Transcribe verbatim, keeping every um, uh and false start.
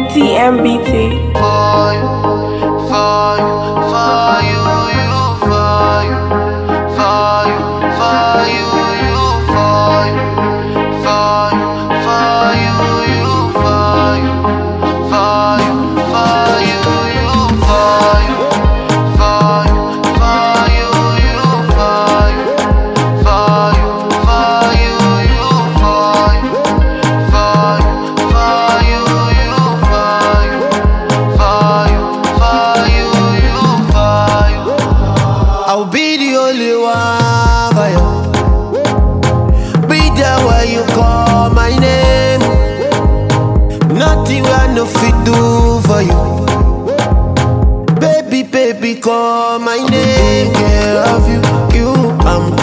T M B T. For you, for you, for you, you, for you, for you, for you, you, for you, for you, for you, you, for you, for you, for you, you, for you, for you, for you, you, for you, for you, for you, you, for you, for you, for you, you, for you. For you, for you, you, for you. I'll be the only one for you. Be there when you call my name. Nothing I no fit do for you. Baby, baby, call my name. Take care of you, you. I'm